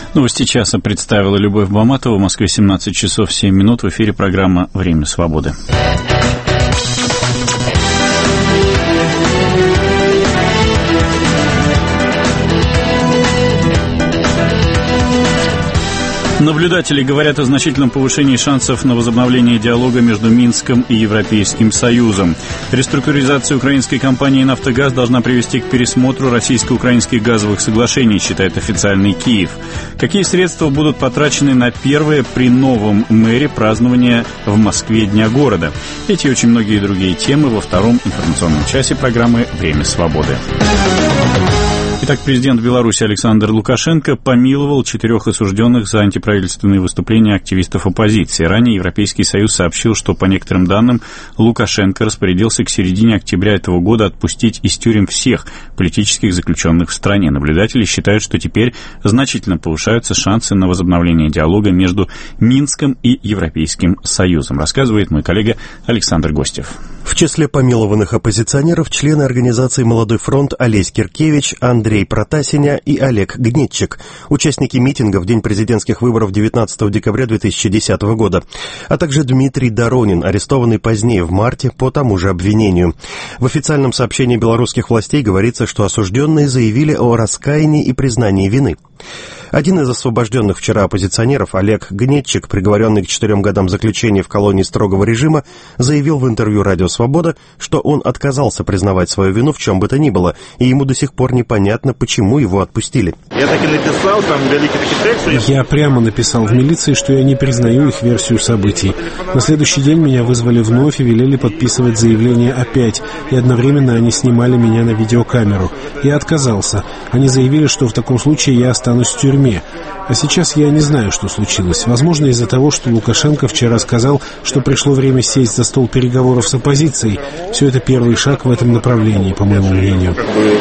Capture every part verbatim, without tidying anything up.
Новости часа представила Любовь Баматова. В Москве семнадцать часов семь минут. В эфире программа «Время свободы». Наблюдатели говорят о значительном повышении шансов на возобновление диалога между Минском и Европейским Союзом. Реструктуризация украинской компании «Нафтогаз» должна привести к пересмотру российско-украинских газовых соглашений, считает официальный Киев. Какие средства будут потрачены на первое при новом мэре празднование в Москве Дня города? Эти и очень многие другие темы во втором информационном часе программы «Время свободы». Итак, президент Беларуси Александр Лукашенко помиловал четырех осужденных за антиправительственные выступления активистов оппозиции. Ранее Европейский Союз сообщил, что, по некоторым данным, Лукашенко распорядился к середине октября этого года отпустить из тюрем всех политических заключенных в стране. Наблюдатели считают, что теперь значительно повышаются шансы на возобновление диалога между Минском и Европейским Союзом, рассказывает мой коллега Александр Гостев. В числе помилованных оппозиционеров члены организации «Молодой фронт» Олесь Киркевич, Андрей Протасиня и Олег Гнетчик, участники митинга в день президентских выборов девятнадцатого декабря две тысячи десятого года, а также Дмитрий Доронин, арестованный позднее в марте по тому же обвинению. В официальном сообщении белорусских властей говорится, что осужденные заявили о раскаянии и признании вины. Один из освобожденных вчера оппозиционеров, Олег Гнетчик, приговоренный к четырем годам заключения в колонии строгого режима, заявил в интервью «Радио Свобода», что он отказался признавать свою вину в чем бы то ни было, и ему до сих пор непонятно, почему его отпустили. Я так и написал, там великий текст. Я прямо написал в милиции, что я не признаю их версию событий. На следующий день меня вызвали вновь и велели подписывать заявление опять, и одновременно они снимали меня на видеокамеру. Я отказался. Они заявили, что в таком случае я останусь в тюрьме. А сейчас я не знаю, что случилось. Возможно, из-за того, что Лукашенко вчера сказал, что пришло время сесть за стол переговоров с оппозицией. Все это первый шаг в этом направлении, по моему мнению.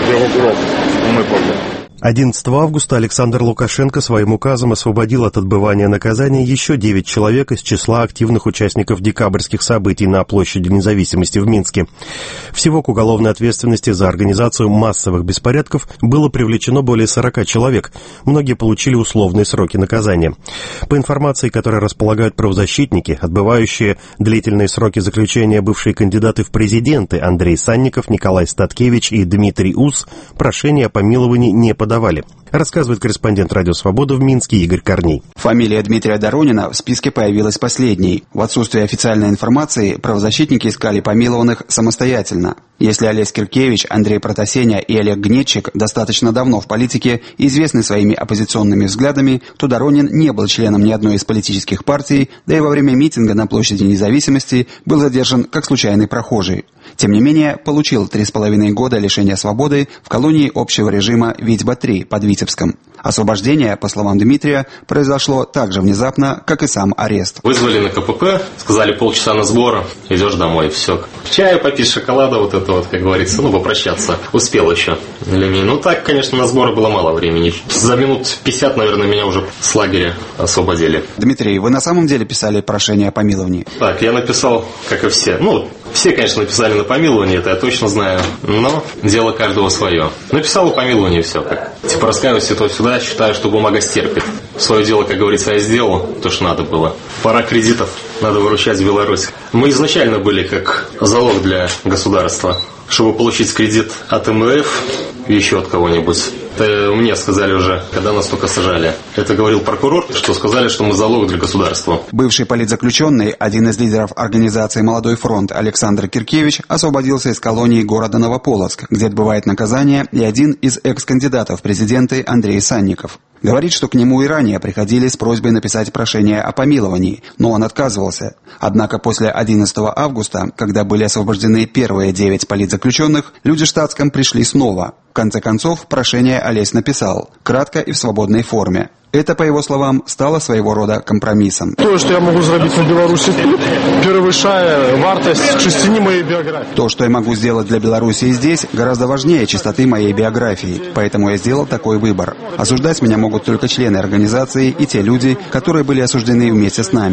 одиннадцатого августа Александр Лукашенко своим указом освободил от отбывания наказания еще девять человек из числа активных участников декабрьских событий на площади Независимости в Минске. Всего к уголовной ответственности за организацию массовых беспорядков было привлечено более сорока человек. Многие получили условные сроки наказания. По информации, которой располагают правозащитники, отбывающие длительные сроки заключения бывшие кандидаты в президенты Андрей Санников, Николай Статкевич и Дмитрий Ус прошение о помиловании не подали. Давали. Рассказывает корреспондент «Радио Свобода» в Минске Игорь Корней. Фамилия Дмитрия Доронина в списке появилась последней. В отсутствие официальной информации правозащитники искали помилованных самостоятельно. Если Олесь Киркевич, Андрей Протасеня и Олег Гнетчик достаточно давно в политике и известны своими оппозиционными взглядами, то Доронин не был членом ни одной из политических партий, да и во время митинга на площади Независимости был задержан как случайный прохожий. Тем не менее, получил три с половиной года лишения свободы в колонии общего режима Витьба-три под Витебском. Освобождение, по словам Дмитрия, произошло так же внезапно, как и сам арест. Вызвали на ка пэ пэ, сказали полчаса на сбор, идешь домой, все. Чаю попить, шоколада, вот это вот, как говорится, ну, попрощаться. Успел еще. Ну, так, конечно, на сборы было мало времени. За минут пятьдесят, наверное, меня уже с лагеря освободили. Дмитрий, вы на самом деле писали прошение о помиловании? Так, я написал, как и все. Ну, все, конечно, написали на помилование, это я точно знаю, но дело каждого свое. Написал о помиловании, все. Как. Типа раскаиваюсь и то сюда, считаю, что бумага стерпит. Свое дело, как говорится, я сделал, то, что надо было. Пора кредитов, надо выручать в Беларусь. Мы изначально были как залог для государства, чтобы получить кредит от эм вэ эф и еще от кого-нибудь. Это мне сказали уже, когда нас только сажали. Это говорил прокурор, что сказали, что мы залог для государства. Бывший политзаключенный, один из лидеров организации «Молодой фронт» Александр Киркевич освободился из колонии города Новополоцк, где отбывает наказание, и один из экс-кандидатов в президенты Андрей Санников. Говорит, что к нему и ранее приходили с просьбой написать прошение о помиловании, но он отказывался. Однако после одиннадцатого августа, когда были освобождены первые девять политзаключенных, люди в штатском пришли снова. В конце концов, прошение Олесь написал, кратко и в свободной форме. Это, по его словам, стало своего рода компромиссом. То, что я могу сделать в Беларуси тут, превышая вартость чистоты моей биографии. То, что я могу сделать для Беларуси здесь, гораздо важнее чистоты моей биографии. Поэтому я сделал такой выбор. Осуждать меня могут только члены организации и те люди, которые были осуждены вместе с нами.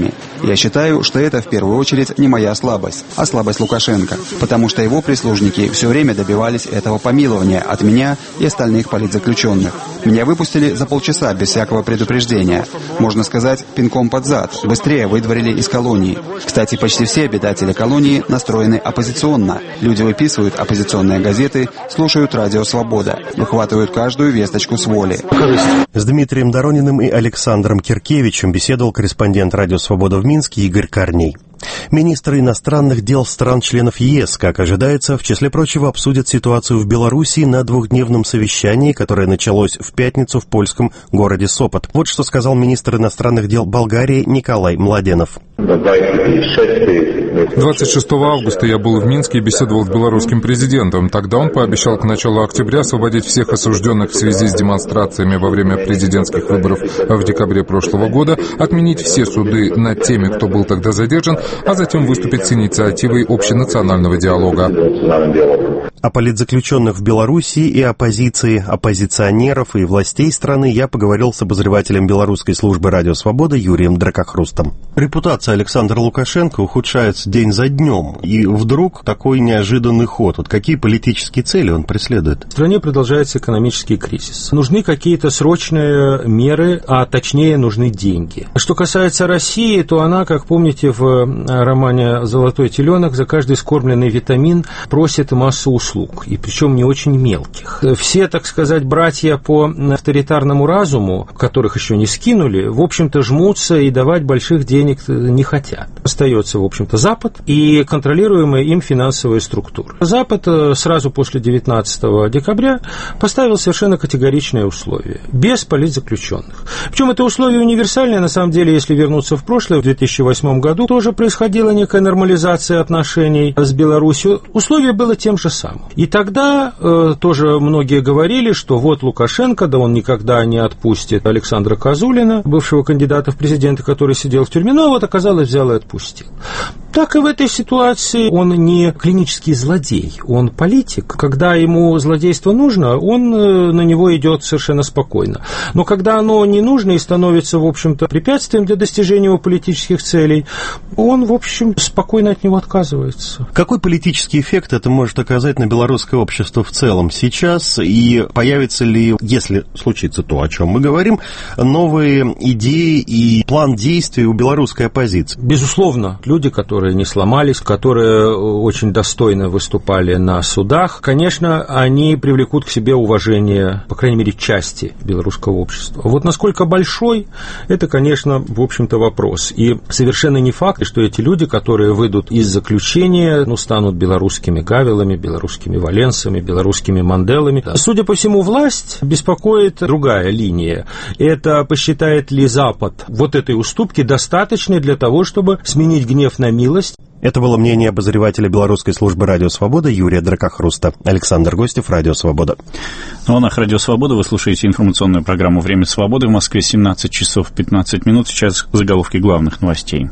Я считаю, что это в первую очередь не моя слабость, а слабость Лукашенко, потому что его прислужники все время добивались этого помилования от меня и остальных политзаключенных. Меня выпустили за полчаса без всякого предупреждения. Можно сказать, пинком под зад. Быстрее выдворили из колонии. Кстати, почти все обитатели колонии настроены оппозиционно. Люди выписывают оппозиционные газеты, слушают радио «Свобода», выхватывают каждую весточку с воли. С Дмитрием Дорониным и Александром Киркевичем беседовал корреспондент «Радио Свобода» в Минске Игорь Корней. Министры иностранных дел стран-членов ЕС, как ожидается, в числе прочего обсудят ситуацию в Белоруссии на двухдневном совещании, которое началось в пятницу в польском городе Сопот. Вот что сказал министр иностранных дел Болгарии Николай Младенов. двадцать шестого августа я был в Минске и беседовал с белорусским президентом. Тогда он пообещал к началу октября освободить всех осужденных в связи с демонстрациями во время президентских выборов в декабре прошлого года, отменить все суды над теми, кто был тогда задержан, а затем выступить с инициативой общенационального диалога. О политзаключенных в Белоруссии и оппозиции, оппозиционеров и властей страны я поговорил с обозревателем белорусской службы «Радио Свобода» Юрием Дракохрустом. Репутация Александра Лукашенко ухудшается день за днем, и вдруг такой неожиданный ход. Вот какие политические цели он преследует? В стране продолжается экономический кризис. Нужны какие-то срочные меры, а точнее нужны деньги. Что касается России, то она, как помните, в романе «Золотой теленок» за каждый скормленный витамин просит массу услуг, и причем не очень мелких. Все, так сказать, братья по авторитарному разуму, которых еще не скинули, в общем-то жмутся и давать больших денег не хотят. Остается, в общем-то, Запад и контролируемая им финансовая структура. Запад сразу после девятнадцатого декабря поставил совершенно категоричные условия, без политзаключенных. Причем это условие универсальное, на самом деле, если вернуться в прошлое, в две тысячи восьмом году тоже происходила некая нормализация отношений с Беларусью. Условие было тем же самым. И тогда э, тоже многие говорили, что вот Лукашенко, да он никогда не отпустит Александра Козулина, бывшего кандидата в президенты, который сидел в тюрьме, но вот оказалось, взял и отпустил. Так и в этой ситуации он не клинический злодей, он политик. Когда ему злодейство нужно, он на него идет совершенно спокойно. Но когда оно не нужно и становится, в общем-то, препятствием для достижения его политических целей, он, в общем, спокойно от него отказывается. Какой политический эффект это может оказать на белорусское общество в целом сейчас? И появится ли, если случится то, о чем мы говорим, новые идеи и план действий у белорусской оппозиции? Безусловно, люди, которые не сломались, которые очень достойно выступали на судах, конечно, они привлекут к себе уважение, по крайней мере, части белорусского общества. Вот насколько большой, это, конечно, в общем-то, вопрос. И совершенно не факт, что эти люди, которые выйдут из заключения, ну, станут белорусскими Гавелами, белорусскими Валенсами, белорусскими Манделами. Судя по всему, власть беспокоит другая линия. Это посчитает ли Запад вот этой уступки достаточной для того, чтобы сменить гнев на милость? Это было мнение обозревателя белорусской службы «Радио Свобода» Юрия Дракохруста. Александр Гостев, «Радио Свобода». На волнах «Радио Свобода» вы слушаете информационную программу «Время свободы». В Москве семнадцать часов пятнадцать минут. Сейчас заголовки главных новостей.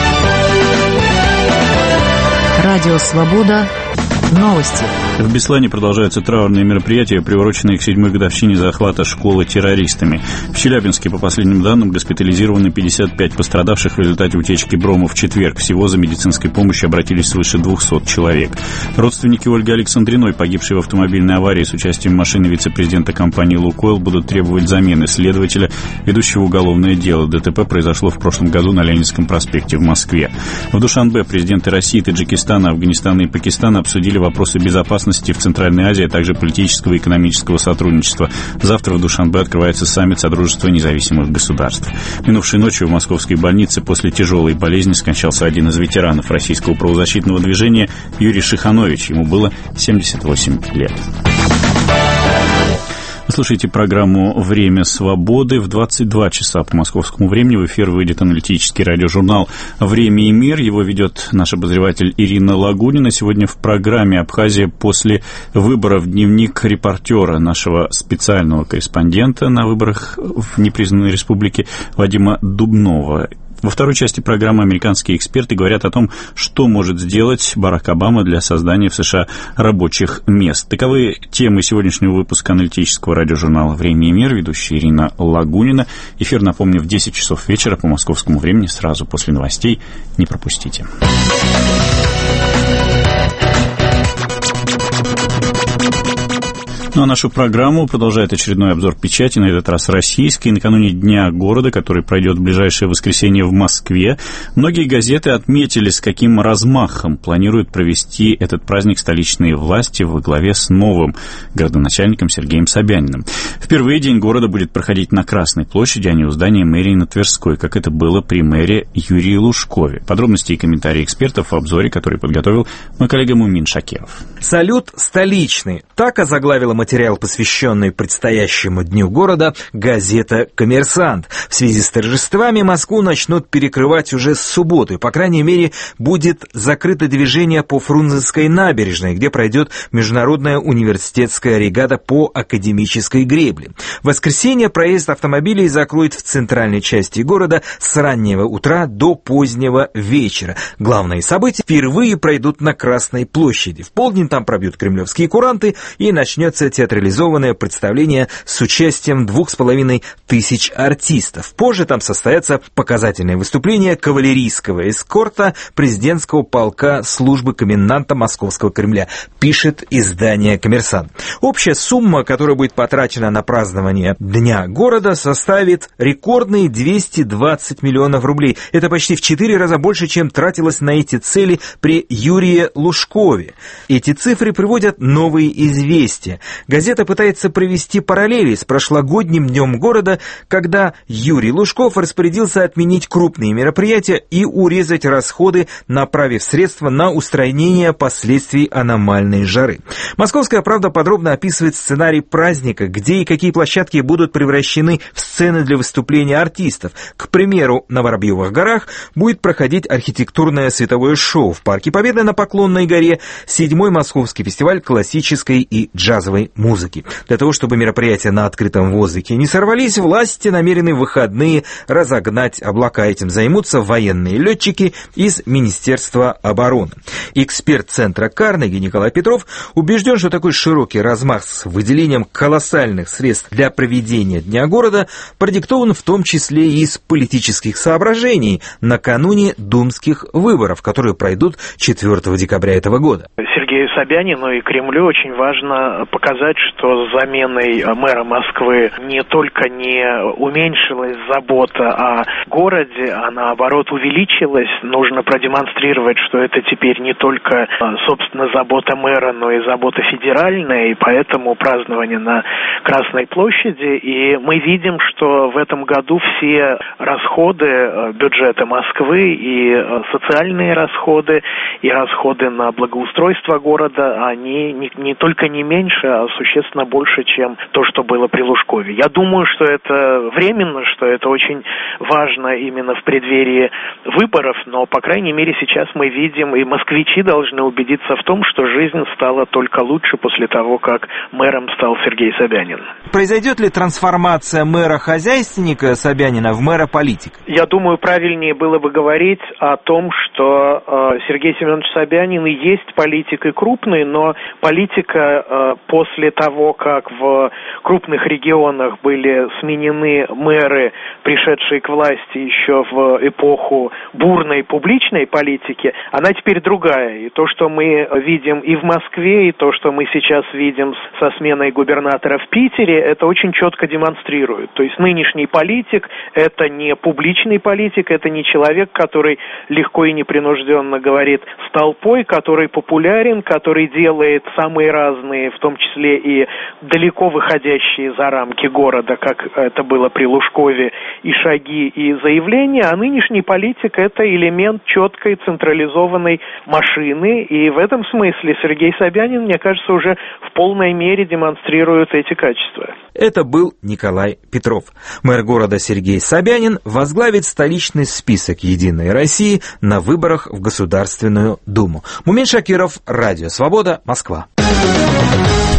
«Радио Свобода». Новости. В Беслане продолжаются траурные мероприятия, приуроченные к седьмой годовщине захвата школы террористами. В Челябинске, по последним данным, госпитализированы пятьдесят пять пострадавших в результате утечки брома в четверг. Всего за медицинской помощью обратились свыше двухсот человек. Родственники Ольги Александриной, погибшей в автомобильной аварии с участием машины вице-президента компании «Лукойл», будут требовать замены следователя, ведущего уголовное дело. ДТП произошло в прошлом году на Ленинском проспекте в Москве. В Душанбе президенты России, Таджикистана, Афганистана и Пакистана обсудили вопросы безопасности в Центральной Азии, а также политического и экономического сотрудничества. Завтра в Душанбе открывается саммит Содружества независимых государств. Минувшей ночью в московской больнице после тяжелой болезни скончался один из ветеранов российского правозащитного движения Юрий Шиханович. Ему было семьдесят восемь лет. Вы слушаете программу «Время свободы». В двадцать два часа по московскому времени в эфир выйдет аналитический радиожурнал «Время и мир». Его ведет наш обозреватель Ирина Лагунина. Сегодня в программе «Абхазия после выборов». Дневник репортера, нашего специального корреспондента на выборах в непризнанной республике Вадима Дубнова. Во второй части программы американские эксперты говорят о том, что может сделать Барак Обама для создания в США рабочих мест. Таковы темы сегодняшнего выпуска аналитического радиожурнала «Время и мир». Ведущая Ирина Лагунина. Эфир, напомню, в десять часов вечера по московскому времени, сразу после новостей. Не пропустите. Ну а нашу программу продолжает очередной обзор печати, на этот раз российской. Накануне Дня города, который пройдет в ближайшее воскресенье в Москве, многие газеты отметили, с каким размахом планируют провести этот праздник столичные власти во главе с новым городоначальником Сергеем Собяниным. Впервые День города будет проходить на Красной площади, а не у здания мэрии на Тверской, как это было при мэре Юрии Лужкове. Подробности и комментарии экспертов в обзоре, который подготовил мой коллега Мумин Шакиров. Салют столичный. Так озаглавила материал, посвященный предстоящему Дню города, газета «Коммерсант». В связи с торжествами Москву начнут перекрывать уже с субботы. По крайней мере, будет закрыто движение по Фрунзенской набережной, где пройдет международная университетская регата по академической гребле. В воскресенье проезд автомобилей закроют в центральной части города с раннего утра до позднего вечера. Главные события впервые пройдут на Красной площади. В полдень там пробьют кремлевские куранты и начнется театрализованное представление с участием двух с половиной тысяч артистов. Позже там состоятся показательные выступления кавалерийского эскорта президентского полка службы коменданта Московского Кремля, пишет издание «Коммерсант». Общая сумма, которая будет потрачена на празднование Дня города, составит рекордные двести двадцать миллионов рублей. Это почти в четыре раза больше, чем тратилось на эти цели при Юрии Лужкове. Эти цифры приводят новые известия. Газета пытается провести параллели с прошлогодним Днем города, когда Юрий Лужков распорядился отменить крупные мероприятия и урезать расходы, направив средства на устранение последствий аномальной жары. «Московская правда» подробно описывает сценарий праздника, где и какие площадки будут превращены в сцены для выступления артистов. К примеру, на Воробьевых горах будет проходить архитектурное световое шоу. В Парке Победы на Поклонной горе седьмой московский фестиваль классической и джазовой музыки. Для того, чтобы мероприятия на открытом воздухе не сорвались, власти намерены в выходные разогнать облака. Этим займутся военные летчики из Министерства обороны. Эксперт центра Карнеги Николай Петров убежден, что такой широкий размах с выделением колоссальных средств для проведения Дня города продиктован в том числе и из политических соображений накануне думских выборов, которые пройдут четвёртого декабря этого года. Сергею Собянину и Кремлю очень важно показать, что с заменой мэра Москвы не только не уменьшилась забота о городе, а наоборот увеличилась. Нужно продемонстрировать, что это теперь не только, собственно, забота мэра, но и забота федеральная, и поэтому празднование на Красной площади. И мы видим, что в этом году все расходы бюджета Москвы, и социальные расходы, и расходы на благоустройство города, они не, не только не меньше, а существенно больше, чем то, что было при Лужкове. Я думаю, что это временно, что это очень важно именно в преддверии выборов, но, по крайней мере, сейчас мы видим, и москвичи должны убедиться в том, что жизнь стала только лучше после того, как мэром стал Сергей Собянин. Произойдет ли трансформация мэра-хозяйственника Собянина в мэра-политика? Я думаю, правильнее было бы говорить о том, что э, Сергей Семенович Собянин и есть политик и крупный, но политика э, после того, как в крупных регионах были сменены мэры, пришедшие к власти еще в эпоху бурной публичной политики, она теперь другая. И то, что мы видим и в Москве, и то, что мы сейчас видим со сменой губернатора в Питере, это очень четко демонстрирует. То есть нынешний политик – это не публичный политик, это не человек, который легко и непринужденно говорит с толпой, который популярен, который делает самые разные, в том числе и далеко выходящие за рамки города, как это было при Лужкове, и шаги, и заявления, а нынешний политик – это элемент четкой централизованной машины, и в этом смысле Сергей Собянин, мне кажется, уже в полной мере демонстрирует эти качества. Это был Николай Петров. Мэр города Сергей Собянин возглавит столичный список «Единой России» на выборах в Государственную Думу. Мумин Шакиров, Радио Свобода, Москва.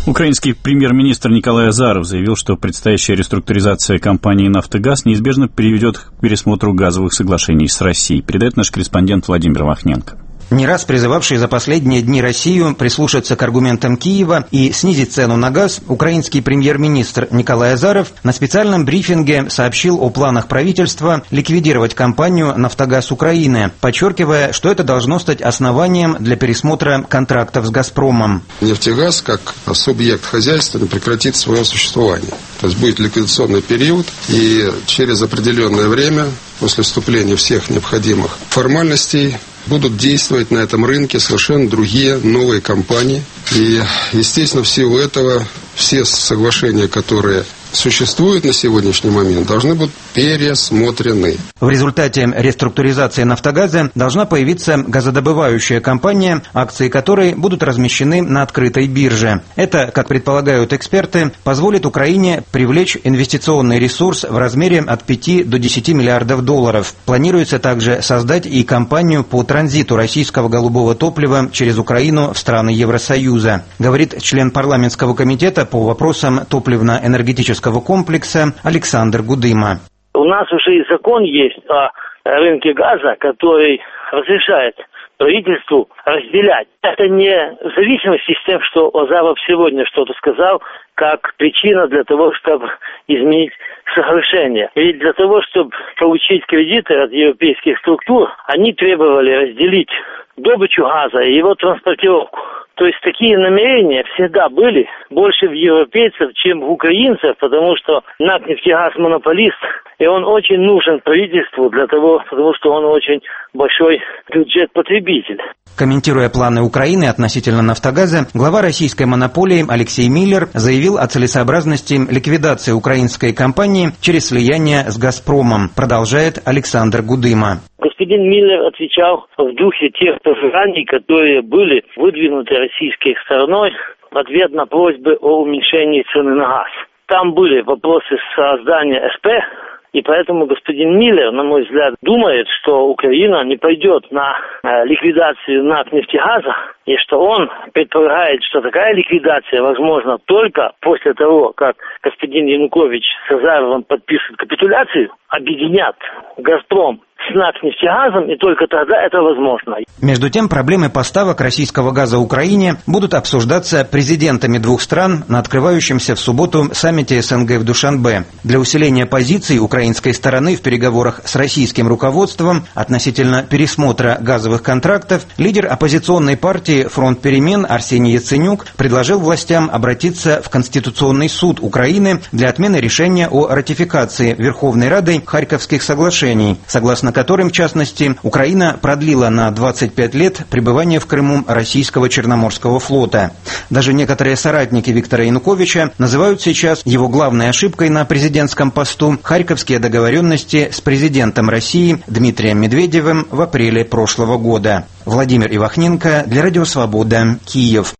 Украинский премьер-министр Николай Азаров заявил, что предстоящая реструктуризация компании «Нафтогаз» неизбежно приведет к пересмотру газовых соглашений с Россией, передает наш корреспондент Владимир Вахненко. Не раз призывавший за последние дни Россию прислушаться к аргументам Киева и снизить цену на газ, украинский премьер-министр Николай Азаров на специальном брифинге сообщил о планах правительства ликвидировать компанию «Нафтогаз Украины», подчеркивая, что это должно стать основанием для пересмотра контрактов с «Газпромом». «Нефтегаз» как субъект хозяйственный прекратит свое существование. То есть будет ликвидационный период, и через определенное время, после вступления всех необходимых формальностей, будут действовать на этом рынке совершенно другие новые компании. И, естественно, в силу этого все соглашения, которые существуют на сегодняшний момент, должны быть пересмотрены. В результате реструктуризации «Нафтогаза» должна появиться газодобывающая компания, акции которой будут размещены на открытой бирже. Это, как предполагают эксперты, позволит Украине привлечь инвестиционный ресурс в размере от пяти до десяти миллиардов долларов. Планируется также создать и компанию по транзиту российского голубого топлива через Украину в страны Евросоюза, говорит член парламентского комитета по вопросам топливно-энергетического комплекса Александр Гудыма. У нас уже и закон есть о рынке газа, который разрешает правительству разделять. Это не в зависимости с тем, что Азаров сегодня что-то сказал, как причина для того, чтобы изменить соглашение. Ведь для того, чтобы получить кредиты от европейских структур, они требовали разделить добычу газа и его транспортировку. То есть такие намерения всегда были больше в европейцев, чем в украинцев, потому что НАК «Нефтегаз» монополист, и он очень нужен правительству для того, потому что он очень большой бюджет-потребитель. Комментируя планы Украины относительно «Нафтогаза», глава российской монополии Алексей Миллер заявил о целесообразности ликвидации украинской компании через слияние с «Газпромом», продолжает Александр Гудыма. Господин Миллер отвечал в духе тех пожеланий, которые были выдвинуты российской стороной в ответ на просьбы о уменьшении цены на газ. Там были вопросы создания СП, и поэтому господин Миллер, на мой взгляд, думает, что Украина не пойдет на э, ликвидацию НАК «Нефтегаза», и что он предполагает, что такая ликвидация возможна только после того, как господин Янукович с Азаровым подпишет капитуляцию, объединят «Газпром» с НАК «Нефтегазом», и только тогда это возможно. Между тем, проблемы поставок российского газа Украине будут обсуждаться президентами двух стран на открывающемся в субботу саммите СНГ в Душанбе. Для усиления позиций украинской стороны в переговорах с российским руководством относительно пересмотра газовых контрактов лидер оппозиционной партии «Фронт перемен» Арсений Яценюк предложил властям обратиться в Конституционный суд Украины для отмены решения о ратификации Верховной Радой Харьковских соглашений, согласно которым, в частности, Украина продлила на двадцать пять лет пребывание в Крыму российского Черноморского флота. Даже некоторые соратники Виктора Януковича называют сейчас его главной ошибкой на президентском посту харьковские договоренности с президентом России Дмитрием Медведевым в апреле прошлого года. Владимир Ивахненко для Радио Свобода, Киев.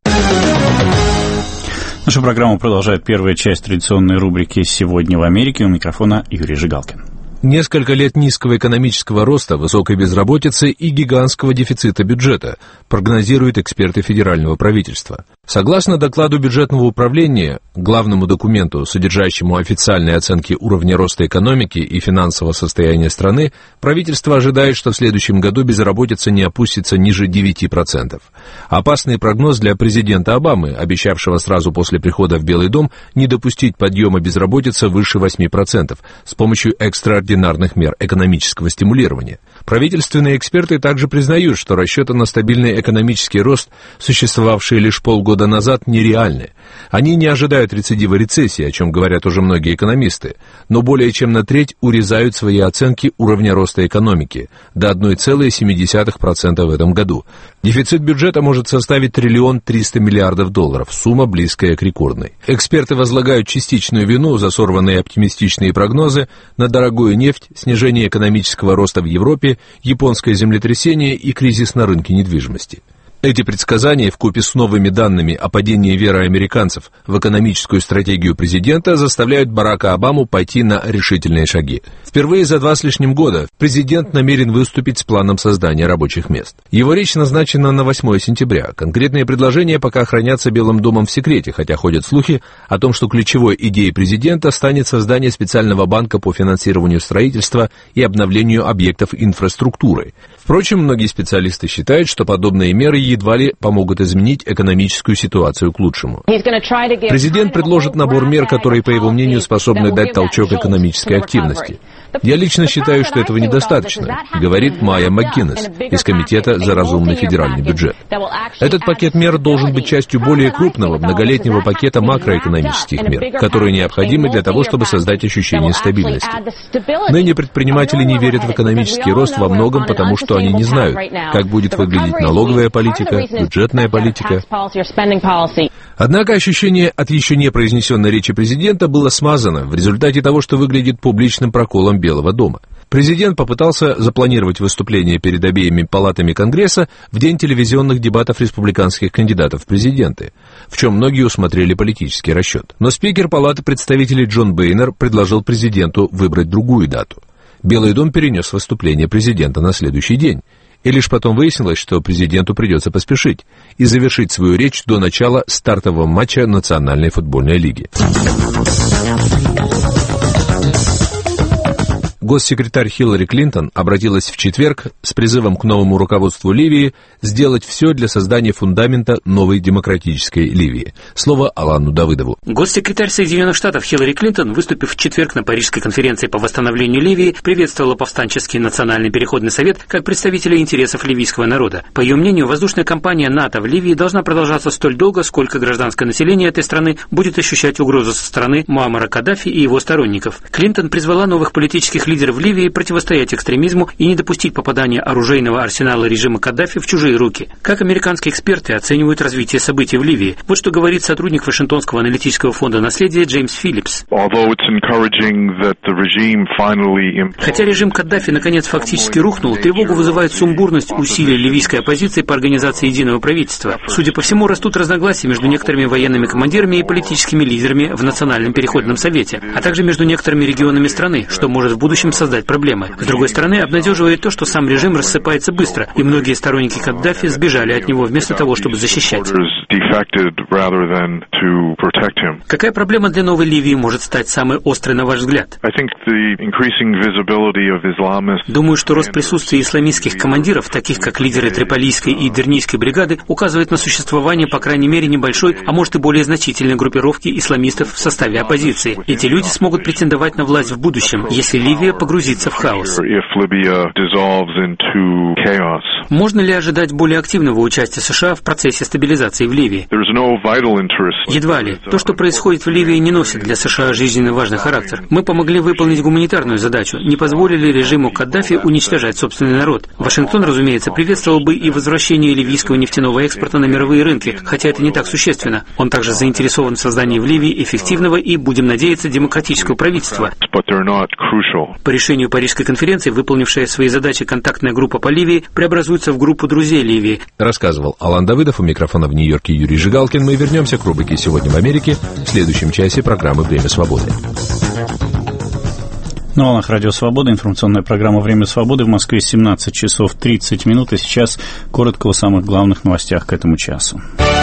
Нашу программу продолжает первая часть традиционной рубрики «Сегодня в Америке». У микрофона Юрий Жигалкин. Несколько лет низкого экономического роста, высокой безработицы и гигантского дефицита бюджета, прогнозируют эксперты федерального правительства. Согласно докладу бюджетного управления, главному документу, содержащему официальные оценки уровня роста экономики и финансового состояния страны, правительство ожидает, что в следующем году безработица не опустится ниже девяти процентов. Опасный прогноз для президента Обамы, обещавшего сразу после прихода в Белый дом не допустить подъема безработицы выше восьми процентов с помощью экстраординарных мер экономического стимулирования. Правительственные эксперты также признают, что расчеты на стабильный экономический рост, существовавшие лишь полгода назад, нереальны. Они не ожидают рецидива рецессии, о чем говорят уже многие экономисты, но более чем на треть урезают свои оценки уровня роста экономики до одной целой семи десятых процента в этом году. Дефицит бюджета может составить триллион триста миллиардов долларов, сумма близкая к рекордной. Эксперты возлагают частичную вину за сорванные оптимистичные прогнозы на дорогую нефть, снижение экономического роста в Европе, японское землетрясение и кризис на рынке недвижимости. Эти предсказания вкупе с новыми данными о падении веры американцев в экономическую стратегию президента заставляют Барака Обаму пойти на решительные шаги. Впервые за два с лишним года президент намерен выступить с планом создания рабочих мест. Его речь назначена на восьмое сентября. Конкретные предложения пока хранятся Белым домом в секрете, хотя ходят слухи о том, что ключевой идеей президента станет создание специального банка по финансированию строительства и обновлению объектов инфраструктуры. Впрочем, многие специалисты считают, что подобные меры едва ли помогут изменить экономическую ситуацию к лучшему. Президент предложит набор мер, которые, по его мнению, способны дать толчок экономической активности. Я лично считаю, что этого недостаточно, говорит Майя МакГиннес из Комитета за разумный федеральный бюджет. Этот пакет мер должен быть частью более крупного многолетнего пакета макроэкономических мер, которые необходимы для того, чтобы создать ощущение стабильности. Ныне предприниматели не верят в экономический рост во многом, потому что они не знают, как будет выглядеть налоговая политика, бюджетная политика. Однако ощущение от еще не произнесенной речи президента было смазано в результате того, что выглядит публичным проколом Белого дома. Президент попытался запланировать выступление перед обеими палатами Конгресса в день телевизионных дебатов республиканских кандидатов в президенты, в чем многие усмотрели политический расчет. Но спикер Палаты представителей Джон Бейнер предложил президенту выбрать другую дату. Белый дом перенес выступление президента на следующий день, и лишь потом выяснилось, что президенту придется поспешить и завершить свою речь до начала стартового матча Национальной футбольной лиги. Госсекретарь Хиллари Клинтон обратилась в четверг с призывом к новому руководству Ливии сделать все для создания фундамента новой демократической Ливии. Слово Алану Давыдову. Госсекретарь Соединенных Штатов Хиллари Клинтон, выступив в четверг на Парижской конференции по восстановлению Ливии, приветствовала повстанческий Национальный переходный совет как представителя интересов ливийского народа. По ее мнению, воздушная кампания НАТО в Ливии должна продолжаться столь долго, сколько гражданское население этой страны будет ощущать угрозу со стороны Муаммара Каддафи и его сторонников. Клинтон призвала новых политических лидеров в Ливии противостоять экстремизму и не допустить попадания оружейного арсенала режима Каддафи в чужие руки. Как американские эксперты оценивают развитие событий в Ливии? Вот что говорит сотрудник Вашингтонского аналитического фонда наследия Джеймс Филлипс. Хотя режим Каддафи наконец фактически рухнул, тревогу вызывает сумбурность усилий ливийской оппозиции по организации единого правительства. Судя по всему, растут разногласия между некоторыми военными командирами и политическими лидерами в Национальном переходном совете, а также между некоторыми регионами страны, что может в будущем создать проблемы. С другой стороны, обнадеживает то, что сам режим рассыпается быстро, и многие сторонники Каддафи сбежали от него вместо того, чтобы защищать. Какая проблема для новой Ливии может стать самой острой, на ваш взгляд? Думаю, что рост присутствия исламистских командиров, таких как лидеры Триполийской и Дернийской бригады, указывает на существование, по крайней мере, небольшой, а может и более значительной группировки исламистов в составе оппозиции. Эти люди смогут претендовать на власть в будущем, если Ливия погрузится в хаос. Можно ли ожидать более активного участия США в процессе стабилизации в Ливии? Едва ли. То, что происходит в Ливии, не носит для США жизненно важный характер. Мы помогли выполнить гуманитарную задачу, не позволили режиму Каддафи уничтожать собственный народ. Вашингтон, разумеется, приветствовал бы и возвращение ливийского нефтяного экспорта на мировые рынки, хотя это не так существенно. Он также заинтересован в создании в Ливии эффективного и, будем надеяться, демократического правительства. По решению Парижской конференции, выполнившая свои задачи контактная группа по Ливии преобразуется в группу друзей Ливии. Рассказывал Алан Давыдов, у микрофона в Нью-Йорке Юрий Жигалкин. Мы вернемся к рубрике «Сегодня в Америке» в следующем часе программы «Время свободы». На волнах Радио Свобода, информационная программа «Время свободы». В Москве семнадцать часов тридцать минут. И сейчас коротко о самых главных новостях к этому часу.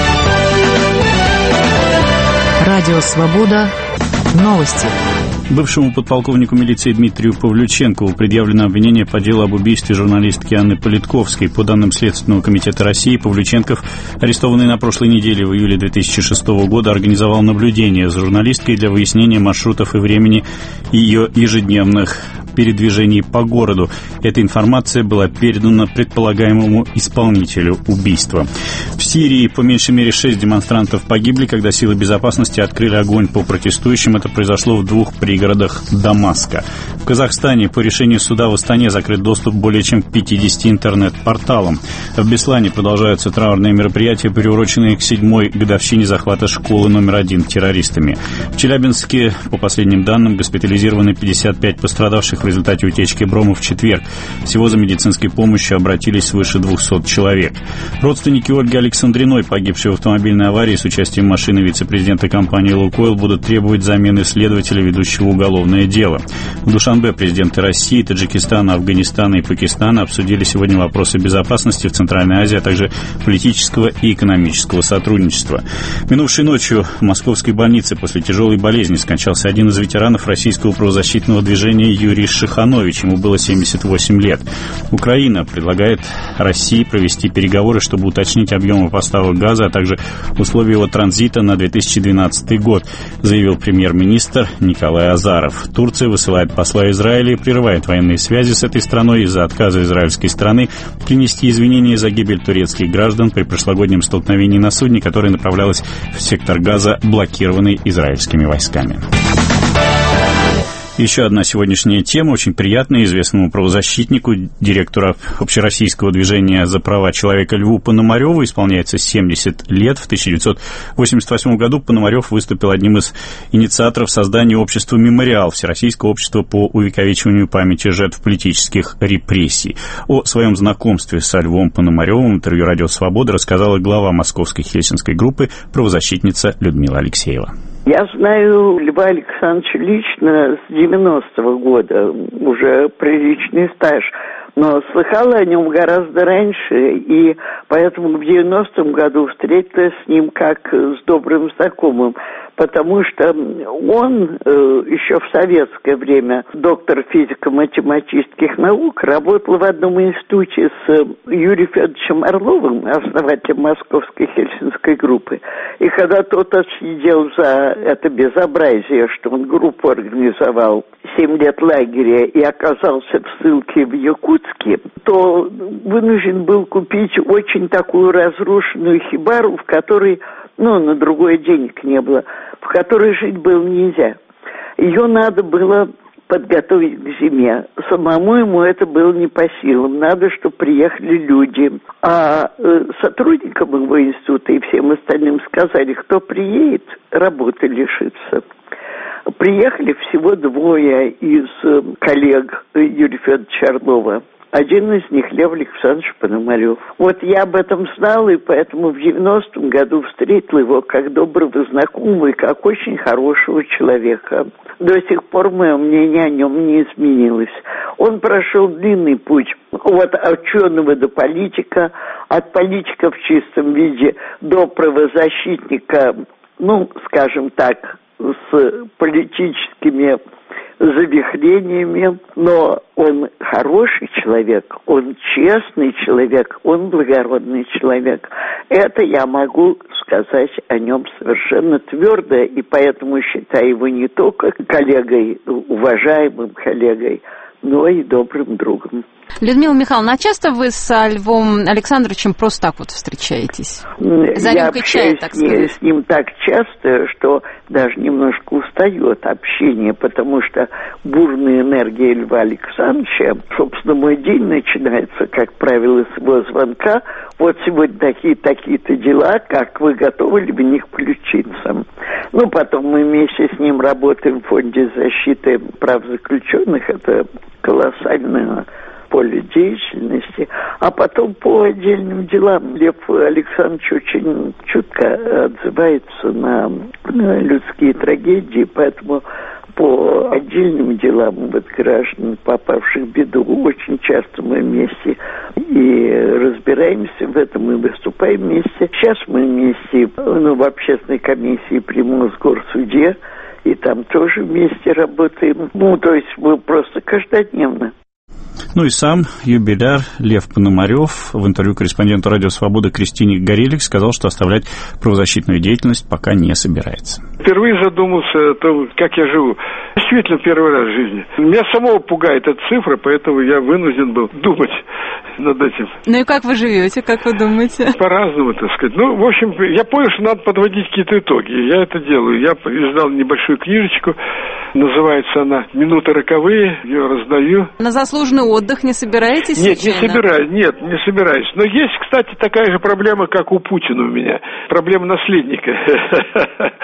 Радио Свобода. Новости. Бывшему подполковнику милиции Дмитрию Павлюченкову предъявлено обвинение по делу об убийстве журналистки Анны Политковской. По данным Следственного комитета России, Павлюченков, арестованный на прошлой неделе в июле две тысячи шестого года, организовал наблюдение за журналисткой для выяснения маршрутов и времени ее ежедневных передвижений по городу. Эта информация была передана предполагаемому исполнителю убийства. В Сирии по меньшей мере шесть демонстрантов погибли, когда силы безопасности открыли огонь по протестующим. Это произошло в двух пригородах Дамаска. В Казахстане по решению суда в Астане закрыт доступ более чем к пятидесяти интернет-порталам. В Беслане продолжаются траурные мероприятия, приуроченные к седьмой годовщине захвата школы номер один террористами. В Челябинске, по последним данным, госпитализированы пятьдесят пять пострадавших в результате утечки брома в четверг. Всего за медицинской помощью обратились свыше двухсот человек. Родственники Ольги Александриной, погибшей в автомобильной аварии с участием машины вице-президента компании «Лукойл», будут требовать замены следователя, ведущего уголовное дело. В Душанбе президенты России, Таджикистана, Афганистана и Пакистана обсудили сегодня вопросы безопасности в Центральной Азии, а также политического и экономического сотрудничества. Минувшей ночью в московской больнице после тяжелой болезни скончался один из ветеранов российского правозащитного движения Юрий Шиханович. Ему было семьдесят восемь лет. Украина предлагает России провести переговоры, чтобы уточнить объемы поставок газа, а также условия его транзита на две тысячи двенадцатый год, заявил премьер-министр Николай Азаров. Турция высылает посла Израиля и прерывает военные связи с этой страной из-за отказа израильской стороны принести извинения за гибель турецких граждан при прошлогоднем столкновении на судне, которое направлялось в сектор Газа, блокированный израильскими войсками. Еще одна сегодняшняя тема, очень приятная, известному правозащитнику, директору общероссийского движения за права человека Льву Пономареву исполняется семьдесят лет. В тысяча девятьсот восемьдесят восьмом году Пономарев выступил одним из инициаторов создания общества «Мемориал», Всероссийского общества по увековечиванию памяти жертв политических репрессий. О своем знакомстве со Львом Пономаревым в интервью «Радио Свобода» рассказала глава московской хельсинской группы, правозащитница Людмила Алексеева. Я знаю Льва Александровича лично с девяностого года, уже приличный стаж, но слыхала о нем гораздо раньше, и поэтому в девяностом году встретилась с ним как с добрым знакомым, потому что он э, еще в советское время, доктор физико-математических наук, работал в одном институте с Юрием Федоровичем Орловым, основателем московской хельсинской группы. И когда тот отсидел за это безобразие, что он группу организовал, семь лет лагеря, и оказался в ссылке в Якутске, то вынужден был купить очень такую разрушенную хибару, в которой, ну, на другое денег не было, в которой жить было нельзя. Ее надо было подготовить к зиме. Самому ему это было не по силам. Надо, чтобы приехали люди. А э, сотрудникам его института и всем остальным сказали, кто приедет, работы лишится. Приехали всего двое из э, коллег Юрия Федоровича Орлова. Один из них Лев Александрович Пономарев. Вот я об этом знала, и поэтому в девяностом году встретила его как доброго знакомого и как очень хорошего человека. До сих пор мое мнение о нем не изменилось. Он прошел длинный путь от ученого до политика, от политика в чистом виде до правозащитника, ну, скажем так, с политическими завихрениями, но он хороший человек, он честный человек, он благородный человек. Это я могу сказать о нем совершенно твердо, и поэтому считаю его не только коллегой, уважаемым коллегой, но и добрым другом. Людмила Михайловна, а часто вы с Львом Александровичем просто так вот встречаетесь? За Я общаюсь чая, так сказать. С ним так часто, что даже немножко устаю от общения, потому что бурная энергия Льва Александровича, собственно, мой день начинается, как правило, с его звонка. Вот сегодня такие-такие-то дела, как вы готовы ли в них включиться? Ну, потом мы вместе с ним работаем в Фонде защиты прав заключенных. Это колоссальное поле деятельности, а потом по отдельным делам Лев Александрович очень чутко отзывается на, на людские трагедии, поэтому по отдельным делам вот граждан, попавших в беду, очень часто мы вместе и разбираемся в этом, и выступаем вместе. Сейчас мы вместе ну, в общественной комиссии при Мосгорсуде, и там тоже вместе работаем. Ну, то есть мы просто каждодневно. Ну и сам юбиляр Лев Пономарев в интервью корреспонденту «Радио Свобода» Кристине Горелик сказал, что оставлять правозащитную деятельность пока не собирается. Впервые задумался о том, как я живу. Действительно, первый раз в жизни. Меня самого пугает эта цифра, поэтому я вынужден был думать над этим. Ну и как вы живете, как вы думаете? По-разному, так сказать. Ну, в общем, я понял, что надо подводить какие-то итоги. Я это делаю. Я издал небольшую книжечку. Называется она «Минуты роковые». Ее раздаю. На заслуженный отдых не собираетесь? Нет, случайно? не собираюсь. Нет, не собираюсь. Но есть, кстати, такая же проблема, как у Путина у меня. Проблема наследника. У